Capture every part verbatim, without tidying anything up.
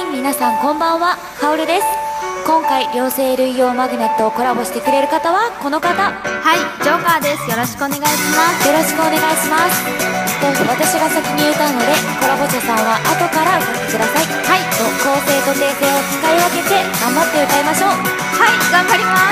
皆さんこんばんは、かおるです。今回両生類用マグネットをコラボしてくれる方はこの方。 はい、ジョーカーです。よろしくお願いします。 よろしくお願いします。と私が先に歌うので、コラボ者さんは後から歌ってください。はい、と構成と訂正を使い分けて頑張って歌いましょう。 はい、頑張ります。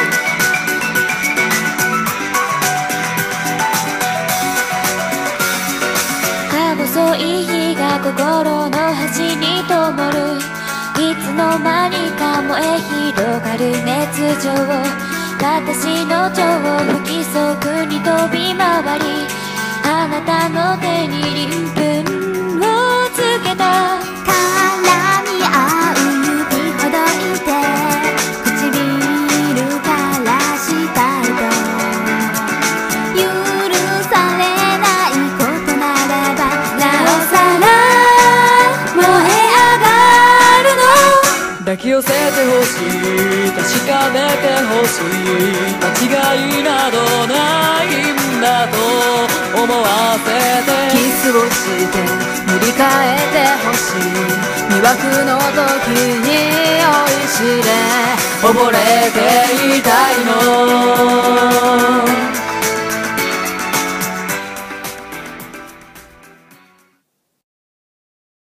細い日が心の端に灯る、いつの間にか燃え広がる熱情、私の情を不規則に飛び回り、あなたの手に鱗粉をつけた。 絡み合う指ほどいて、唇からしたいと、許されないことならばなおさら燃え上がるの。 抱き寄せてほしい、確かめてほしい、間違いなどないんだと思わせて、キスをして塗り替えてほしい、魅惑の時に酔いしれ溺れていたいの。